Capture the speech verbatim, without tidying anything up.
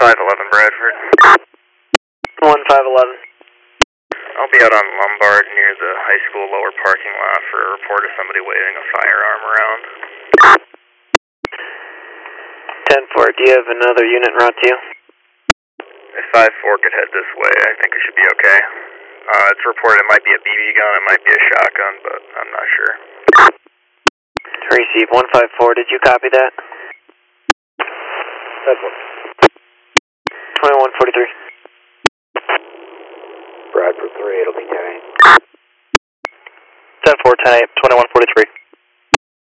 five eleven Bradford. one five eleven. I'll be out on Lombard near the high school lower parking lot for a report of somebody waving a firearm around. ten four, do you have another unit en route to you? If five four could head this way, I think we should be okay. Uh, it's reported it might be a B B gun, it might be a shotgun, but I'm not sure. Receive one five four, did you copy that? That's one. twenty-one forty-three. Bradford three, it'll be ten eight. ten four, ten eight, twenty-one forty-three.